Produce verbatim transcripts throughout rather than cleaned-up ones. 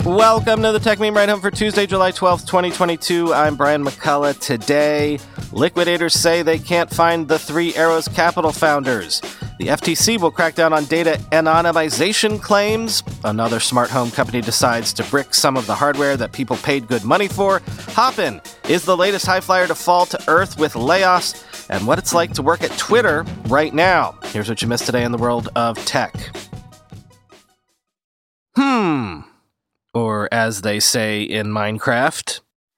Welcome to the Tech Meme Ride Home for Tuesday, July twelfth, twenty twenty-two. I'm Brian McCullough. Today, liquidators say they can't find the Three Arrows Capital founders. The F T C will crack down on data anonymization claims. Another smart home company decides to brick some of the hardware that people paid good money for. Hopin is the latest high flyer to fall to earth with layoffs, and what it's like to work at Twitter right now. Here's what you missed today in the world of tech. Hmm. Or as they say in Minecraft.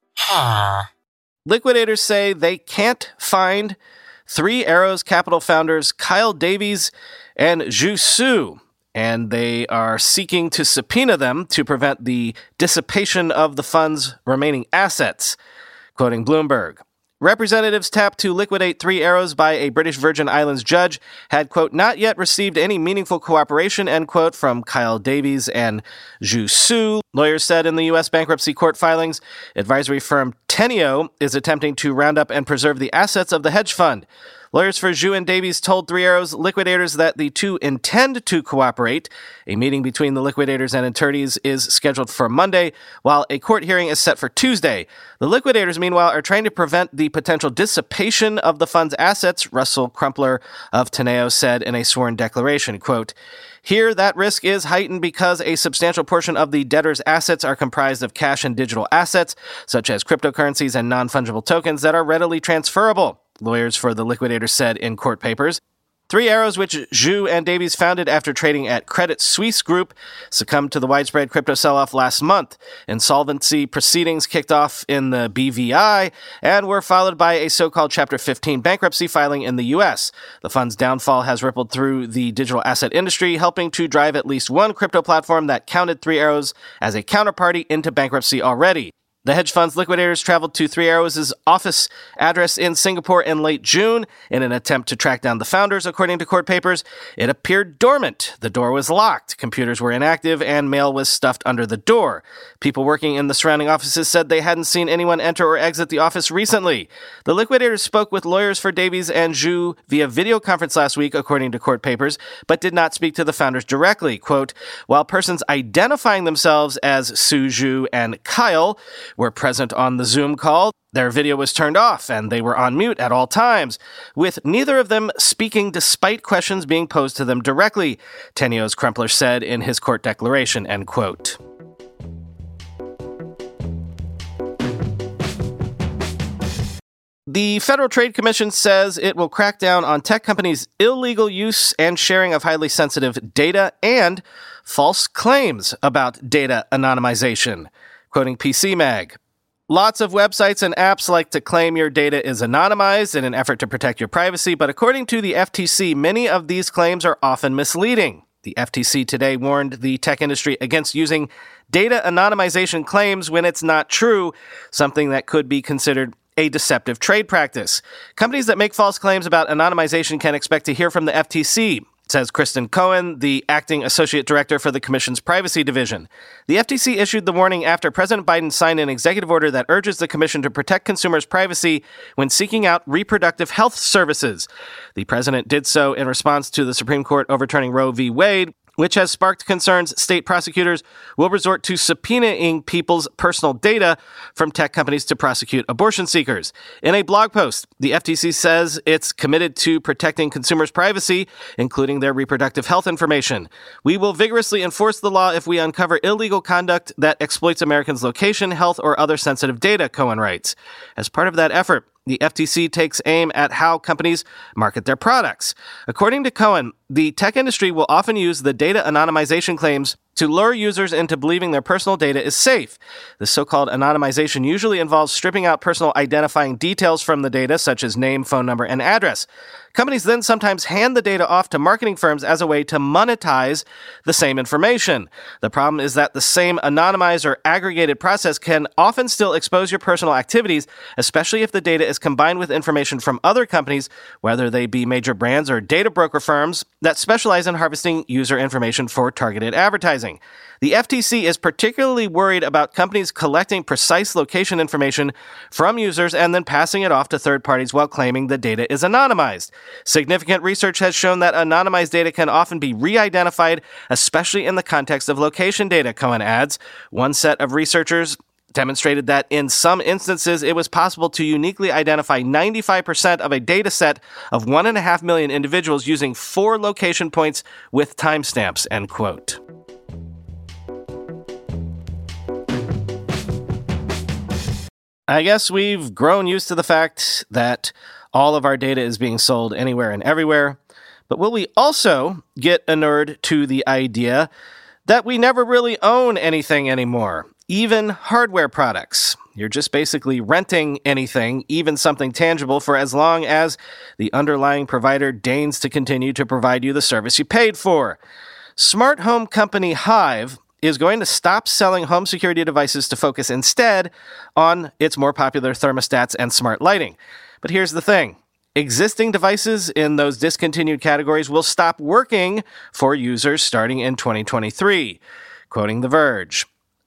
Huh. Liquidators say they can't find Three Arrows Capital founders Kyle Davies and Zhu Su, and they are seeking to subpoena them to prevent the dissipation of the fund's remaining assets. Quoting Bloomberg, representatives tapped to liquidate Three Arrows by a British Virgin Islands judge had, quote, not yet received any meaningful cooperation, end quote, from Kyle Davies and Zhu Su. Lawyers said in the U S bankruptcy court filings, advisory firm Teneo is attempting to round up and preserve the assets of the hedge fund. Lawyers for Zhu and Davies told Three Arrows liquidators that the two intend to cooperate. A meeting between the liquidators and attorneys is scheduled for Monday, while a court hearing is set for Tuesday. The liquidators, meanwhile, are trying to prevent the potential dissipation of the fund's assets, Russell Crumpler of Teneo said in a sworn declaration, quote, here, that risk is heightened because a substantial portion of the debtor's assets are comprised of cash and digital assets, such as cryptocurrencies and non-fungible tokens that are readily transferable, lawyers for the liquidators said in court papers. Three Arrows, which Zhu and Davies founded after trading at Credit Suisse Group, succumbed to the widespread crypto sell-off last month. Insolvency proceedings kicked off in the B V I and were followed by a so-called Chapter fifteen bankruptcy filing in the U S. The fund's downfall has rippled through the digital asset industry, helping to drive at least one crypto platform that counted Three Arrows as a counterparty into bankruptcy already. The hedge fund's liquidators traveled to Three Arrows' office address in Singapore in late June in an attempt to track down the founders, according to court papers. It appeared dormant. The door was locked, computers were inactive, and mail was stuffed under the door. People working in the surrounding offices said they hadn't seen anyone enter or exit the office recently. The liquidators spoke with lawyers for Davies and Zhu via video conference last week, according to court papers, but did not speak to the founders directly. Quote, while persons identifying themselves as Su, Zhu, and Kyle were present on the Zoom call, their video was turned off and they were on mute at all times, with neither of them speaking despite questions being posed to them directly, Teneo's Crumpler said in his court declaration, end quote. The Federal Trade Commission says it will crack down on tech companies' illegal use and sharing of highly sensitive data and false claims about data anonymization. Quoting P C Mag, lots of websites and apps like to claim your data is anonymized in an effort to protect your privacy, but according to the F T C, many of these claims are often misleading. The F T C today warned the tech industry against using data anonymization claims when it's not true, something that could be considered a deceptive trade practice. Companies that make false claims about anonymization can expect to hear from the F T C, says Kristen Cohen, the acting associate director for the Commission's privacy division. The F T C issued the warning after President Biden signed an executive order that urges the Commission to protect consumers' privacy when seeking out reproductive health services. The president did so in response to the Supreme Court overturning Roe v. Wade, which has sparked concerns state prosecutors will resort to subpoenaing people's personal data from tech companies to prosecute abortion seekers. In a blog post, the F T C says it's committed to protecting consumers' privacy, including their reproductive health information. We will vigorously enforce the law if we uncover illegal conduct that exploits Americans' location, health, or other sensitive data, Cohen writes. As part of that effort, the F T C takes aim at how companies market their products. According to Cohen, the tech industry will often use the data anonymization claims to lure users into believing their personal data is safe. The so-called anonymization usually involves stripping out personal identifying details from the data, such as name, phone number, and address. Companies then sometimes hand the data off to marketing firms as a way to monetize the same information. The problem is that the same anonymized or aggregated process can often still expose your personal activities, especially if the data is combined with information from other companies, whether they be major brands or data broker firms that specialize in harvesting user information for targeted advertising. The F T C is particularly worried about companies collecting precise location information from users and then passing it off to third parties while claiming the data is anonymized. Significant research has shown that anonymized data can often be re-identified, especially in the context of location data, Cohen adds. One set of researchers demonstrated that in some instances it was possible to uniquely identify ninety-five percent of a data set of one and a half million individuals using four location points with timestamps, end quote. I guess we've grown used to the fact that all of our data is being sold anywhere and everywhere, but will we also get inured to the idea that we never really own anything anymore? Even hardware products. You're just basically renting anything, even something tangible, for as long as the underlying provider deigns to continue to provide you the service you paid for. Smart home company Hive is going to stop selling home security devices to focus instead on its more popular thermostats and smart lighting. But here's the thing. Existing devices in those discontinued categories will stop working for users starting in twenty twenty-three. Quoting The Verge.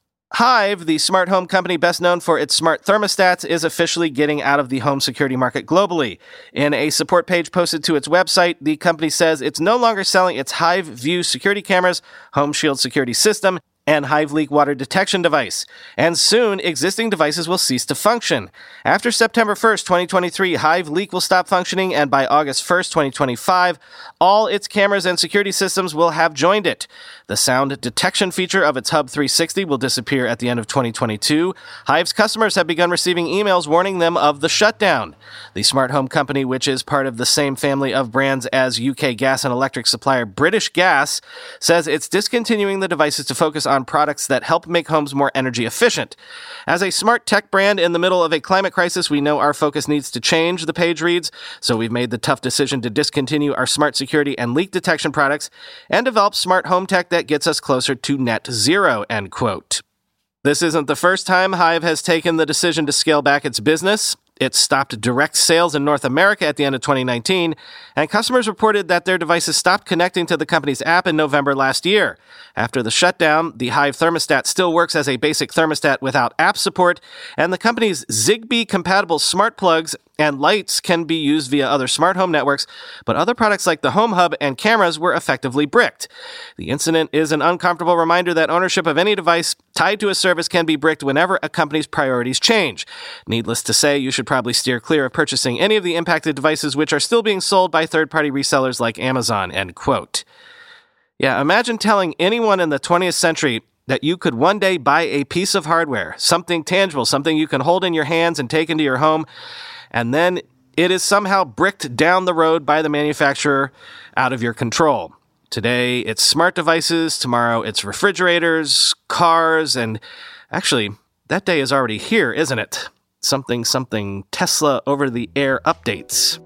Hive, the smart home company best known for its smart thermostats, is officially getting out of the home security market globally. In a support page posted to its website, the company says it's no longer selling its Hive View security cameras, Home Shield security system, and Hive leak water detection device. And soon, existing devices will cease to function. After September first, twenty twenty-three, Hive Leak will stop functioning, and by August first, twenty twenty-five, all its cameras and security systems will have joined it. The sound detection feature of its Hub three sixty will disappear at the end of twenty twenty-two. Hive's customers have begun receiving emails warning them of the shutdown. The smart home company, which is part of the same family of brands as U K gas and electric supplier British Gas, says it's discontinuing the devices to focus on products that help make homes more energy efficient. As a smart tech brand in the middle of a climate crisis, we know our focus needs to change, the page reads, so we've made the tough decision to discontinue our smart security and leak detection products and develop smart home tech that gets us closer to net zero, end quote. This isn't the first time Hive has taken the decision to scale back its business. It stopped direct sales in North America at the end of twenty nineteen, and customers reported that their devices stopped connecting to the company's app in November last year. After the shutdown, the Hive thermostat still works as a basic thermostat without app support, and the company's Zigbee-compatible smart plugs and lights can be used via other smart home networks, but other products like the Home Hub and cameras were effectively bricked. The incident is an uncomfortable reminder that ownership of any device tied to a service can be bricked whenever a company's priorities change. Needless to say, you should probably steer clear of purchasing any of the impacted devices which are still being sold by third-party resellers like Amazon, end quote. Yeah, imagine telling anyone in the twentieth century that you could one day buy a piece of hardware, something tangible, something you can hold in your hands and take into your home, and then it is somehow bricked down the road by the manufacturer out of your control. Today, it's smart devices. Tomorrow, it's refrigerators, cars, and actually, that day is already here, isn't it? Something, something, Tesla over-the-air updates.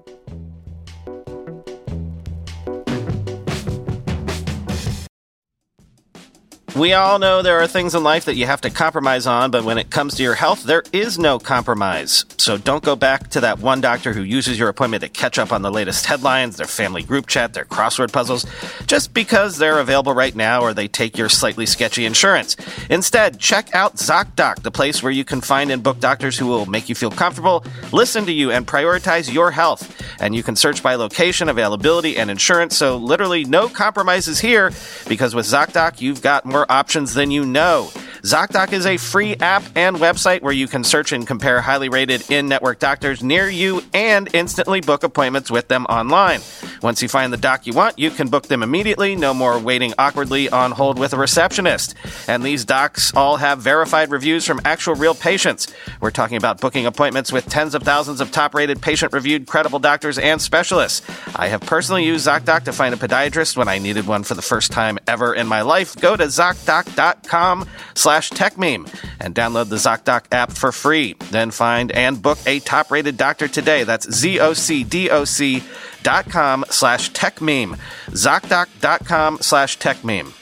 We all know there are things in life that you have to compromise on, but when it comes to your health, there is no compromise. So don't go back to that one doctor who uses your appointment to catch up on the latest headlines, their family group chat, their crossword puzzles, just because they're available right now or they take your slightly sketchy insurance. Instead, check out ZocDoc, the place where you can find and book doctors who will make you feel comfortable, listen to you, and prioritize your health. And you can search by location, availability, and insurance, so literally no compromises here, because with ZocDoc, you've got more options than you know. ZocDoc is a free app and website where you can search and compare highly rated in-network doctors near you and instantly book appointments with them online. Once you find the doc you want, you can book them immediately, no more waiting awkwardly on hold with a receptionist. And these docs all have verified reviews from actual real patients. We're talking about booking appointments with tens of thousands of top-rated, patient-reviewed, credible doctors and specialists. I have personally used ZocDoc to find a podiatrist when I needed one for the first time ever in my life. Go to ZocDoc.com slash TechMeme and download the ZocDoc app for free. Then find and book a top-rated doctor today. That's Z-O-C-D-O-C dot com slash TechMeme. ZocDoc.com slash TechMeme.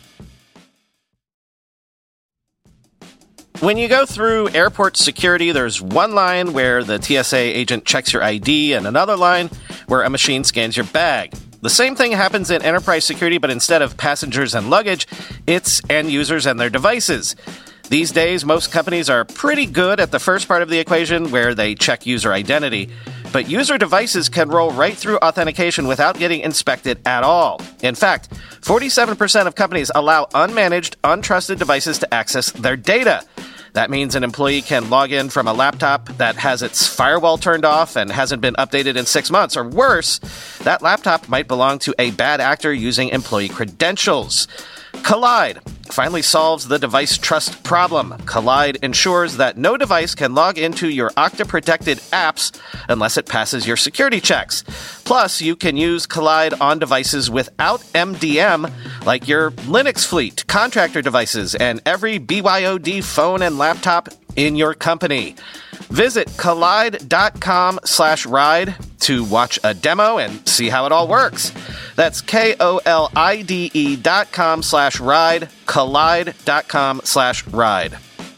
When you go through airport security, there's one line where the T S A agent checks your I D and another line where a machine scans your bag. The same thing happens in enterprise security, but instead of passengers and luggage, it's end users and their devices. These days, most companies are pretty good at the first part of the equation where they check user identity. but user devices can roll right through authentication without getting inspected at all. In fact, forty-seven percent of companies allow unmanaged, untrusted devices to access their data. That means an employee can log in from a laptop that has its firewall turned off and hasn't been updated in six months. Or worse, that laptop might belong to a bad actor using employee credentials. Kolide finally solves the device trust problem. Kolide ensures that no device can log into your Okta-protected apps unless it passes your security checks. Plus, you can use Kolide on devices without M D M, like your Linux fleet, contractor devices, and every B Y O D phone and laptop in your company. Visit kolide.com slash ride to watch a demo and see how it all works. That's K-O-L-I-D-E dot com slash ride, kolide.com slash ride.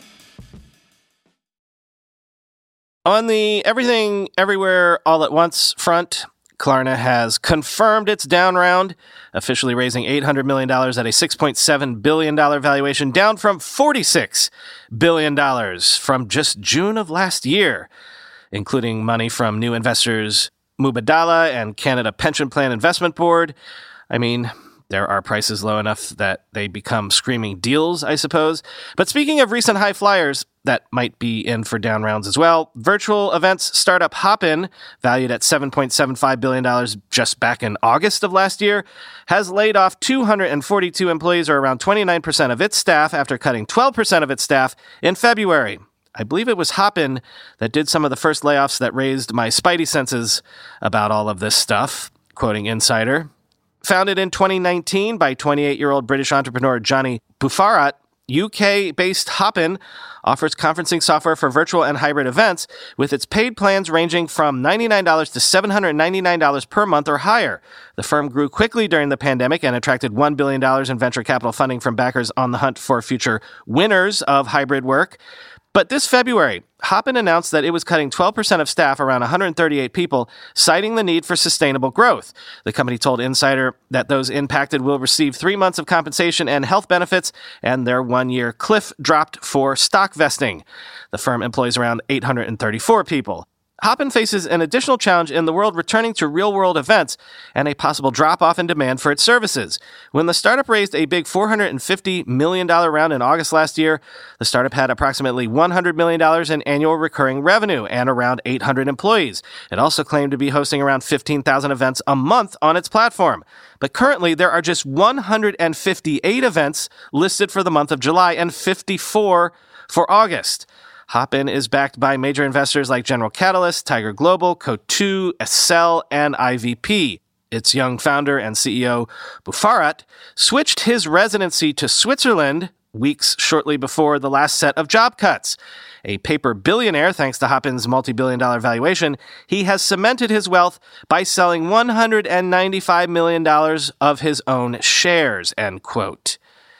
On the Everything Everywhere All at Once front, Klarna has confirmed its down round, officially raising eight hundred million dollars at a six point seven billion dollars valuation, down from forty-six billion dollars from just June of last year, including money from new investors Mubadala and Canada Pension Plan Investment Board. I mean, there are prices low enough that they become screaming deals, I suppose. But speaking of recent high flyers that might be in for down rounds as well, virtual events startup Hopin, valued at seven point seven five billion dollars just back in August of last year, has laid off two hundred forty-two employees, or around twenty-nine percent of its staff, after cutting twelve percent of its staff in February. I believe it was Hopin that did some of the first layoffs that raised my spidey senses about all of this stuff, quoting Insider. Founded in twenty nineteen by twenty-eight-year-old British entrepreneur Johnny Buffarat, U K-based Hopin offers conferencing software for virtual and hybrid events, with its paid plans ranging from ninety-nine dollars to seven hundred ninety-nine dollars per month or higher. The firm grew quickly during the pandemic and attracted one billion dollars in venture capital funding from backers on the hunt for future winners of hybrid work. But this February, Hopin announced that it was cutting twelve percent of staff, around one hundred thirty-eight people, citing the need for sustainable growth. The company told Insider that those impacted will receive three months of compensation and health benefits, and their one-year cliff dropped for stock vesting. The firm employs around eight hundred thirty-four people. Hopin faces an additional challenge in the world returning to real-world events and a possible drop-off in demand for its services. When the startup raised a big four hundred fifty million dollars round in August last year, the startup had approximately one hundred million dollars in annual recurring revenue and around eight hundred employees. It also claimed to be hosting around fifteen thousand events a month on its platform. But currently, there are just one hundred fifty-eight events listed for the month of July and fifty-four for August. Hopin is backed by major investors like General Catalyst, Tiger Global, Coatue, Accel, and I V P. Its young founder and C E O, Buffarat, switched his residency to Switzerland weeks shortly before the last set of job cuts. A paper billionaire, thanks to Hopin's multi-billion dollar valuation, he has cemented his wealth by selling one hundred ninety-five million dollars of his own shares, end quote.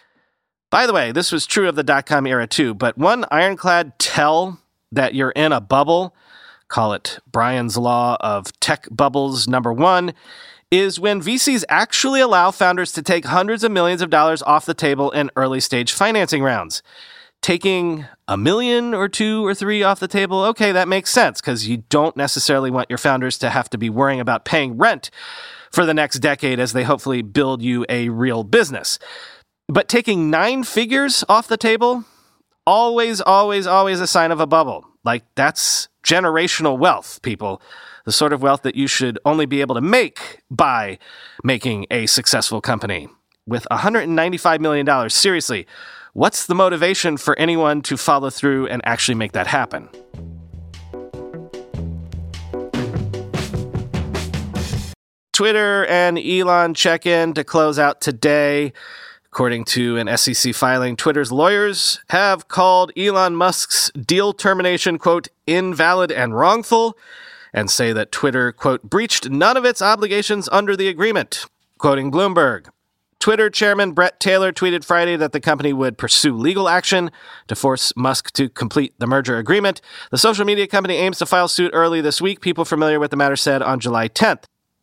By the way, this was true of the dot-com era too, but one ironclad tell that you're in a bubble, call it Brian's Law of Tech Bubbles number one, is when V Cs actually allow founders to take hundreds of millions of dollars off the table in early-stage financing rounds. Taking a million or two or three off the table, okay, that makes sense, because you don't necessarily want your founders to have to be worrying about paying rent for the next decade as they hopefully build you a real business. But taking nine figures off the table, always, always, always a sign of a bubble. Like, that's generational wealth, people. The sort of wealth that you should only be able to make by making a successful company. With one hundred ninety-five million dollars, seriously, what's the motivation for anyone to follow through and actually make that happen? Twitter and Elon check in to close out today. According to an S E C filing, Twitter's lawyers have called Elon Musk's deal termination, quote, invalid and wrongful, and say that Twitter, quote, breached none of its obligations under the agreement. Quoting Bloomberg, Twitter chairman Bret Taylor tweeted Friday that the company would pursue legal action to force Musk to complete the merger agreement. The social media company aims to file suit early this week, people familiar with the matter said on July tenth.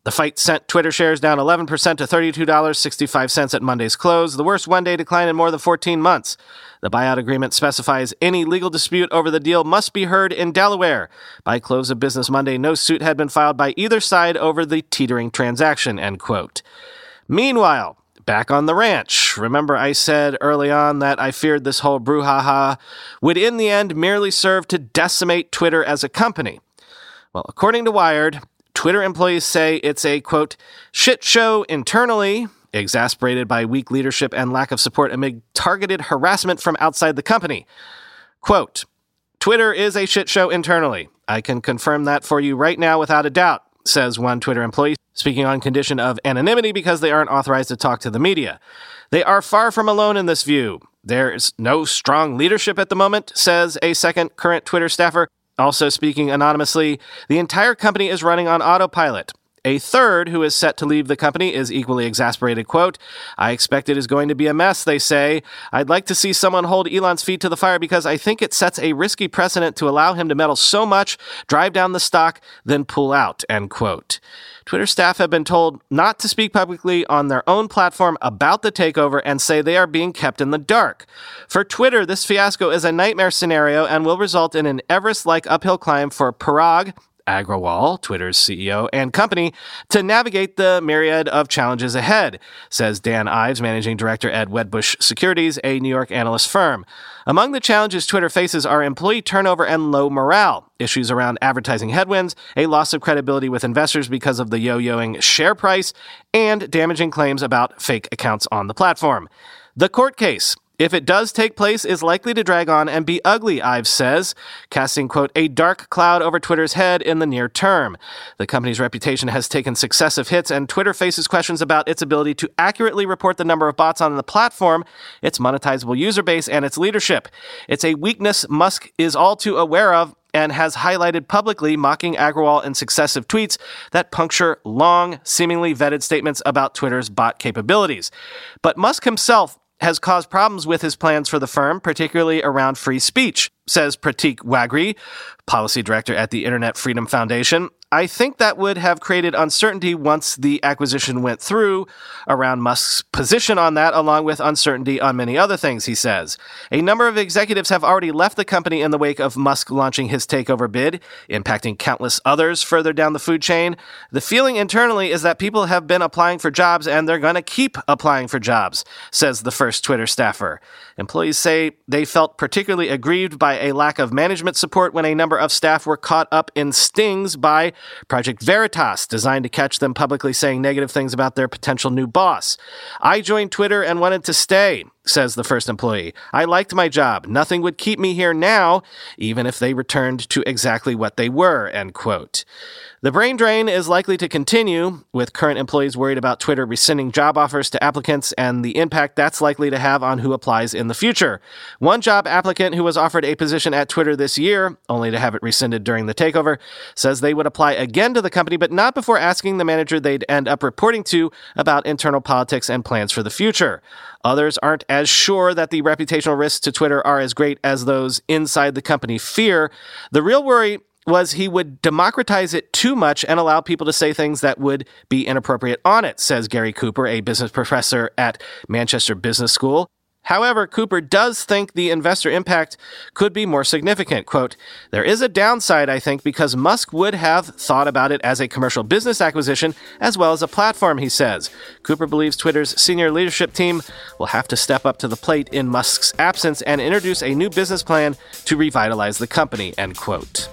The fight sent Twitter shares down eleven percent to thirty-two dollars and sixty-five cents at Monday's close, the worst one-day decline in more than fourteen months. The buyout agreement specifies any legal dispute over the deal must be heard in Delaware. By close of business Monday, no suit had been filed by either side over the teetering transaction, end quote. Meanwhile, back on the ranch. Remember I said early on that I feared this whole brouhaha would in the end merely serve to decimate Twitter as a company. Well, according to Wired, Twitter employees say it's a, quote, shit show internally, exasperated by weak leadership and lack of support amid targeted harassment from outside the company. Quote, Twitter is a shit show internally. I can confirm that for you right now without a doubt, says one Twitter employee, speaking on condition of anonymity because they aren't authorized to talk to the media. They are far from alone in this view. There's no strong leadership at the moment, says a second current Twitter staffer. Also speaking anonymously, the entire company is running on autopilot. A third, who is set to leave the company, is equally exasperated. Quote, I expect it is going to be a mess, they say. I'd like to see someone hold Elon's feet to the fire because I think it sets a risky precedent to allow him to meddle so much, drive down the stock, then pull out, end quote. Twitter staff have been told not to speak publicly on their own platform about the takeover and say they are being kept in the dark. For Twitter, this fiasco is a nightmare scenario and will result in an Everest-like uphill climb for Parag Agrawal, Twitter's C E O and company, to navigate the myriad of challenges ahead, says Dan Ives, managing director at Wedbush Securities, a New York analyst firm. Among the challenges Twitter faces are employee turnover and low morale, issues around advertising headwinds, a loss of credibility with investors because of the yo-yoing share price, and damaging claims about fake accounts on the platform. The court case, if it does take place, is likely to drag on and be ugly, Ives says, casting, quote, a dark cloud over Twitter's head in the near term. The company's reputation has taken successive hits, and Twitter faces questions about its ability to accurately report the number of bots on the platform, its monetizable user base, and its leadership. It's a weakness Musk is all too aware of and has highlighted publicly, mocking Agrawal in successive tweets that puncture long, seemingly vetted statements about Twitter's bot capabilities. But Musk himself has caused problems with his plans for the firm, particularly around free speech, says Pratik Wagri, policy director at the Internet Freedom Foundation. I think that would have created uncertainty once the acquisition went through around Musk's position on that, along with uncertainty on many other things, he says. A number of executives have already left the company in the wake of Musk launching his takeover bid, impacting countless others further down the food chain. The feeling internally is that people have been applying for jobs and they're going to keep applying for jobs, says the first Twitter staffer. Employees say they felt particularly aggrieved by a lack of management support when a number of staff were caught up in stings by Project Veritas, designed to catch them publicly saying negative things about their potential new boss. I joined Twitter and wanted to stay, says the first employee. I liked my job. Nothing would keep me here now, even if they returned to exactly what they were, end quote. The brain drain is likely to continue, with current employees worried about Twitter rescinding job offers to applicants and the impact that's likely to have on who applies in the future. One job applicant who was offered a position at Twitter this year, only to have it rescinded during the takeover, says they would apply again to the company, but not before asking the manager they'd end up reporting to about internal politics and plans for the future. Others aren't as sure that the reputational risks to Twitter are as great as those inside the company fear. The real worry was he would democratize it too much and allow people to say things that would be inappropriate on it, says Gary Cooper, a business professor at Manchester Business School. However, Cooper does think the investor impact could be more significant. Quote, there is a downside, I think, because Musk would have thought about it as a commercial business acquisition as well as a platform, he says. Cooper believes Twitter's senior leadership team will have to step up to the plate in Musk's absence and introduce a new business plan to revitalize the company, end quote.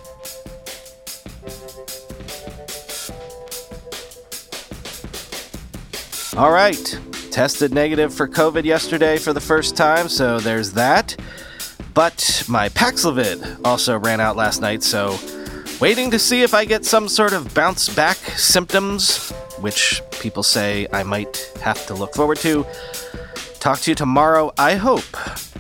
All right, tested negative for COVID yesterday for the first time, so there's that. But my Paxlovid also ran out last night, so waiting to see if I get some sort of bounce back symptoms, which people say I might have to look forward to. Talk to you tomorrow, I hope.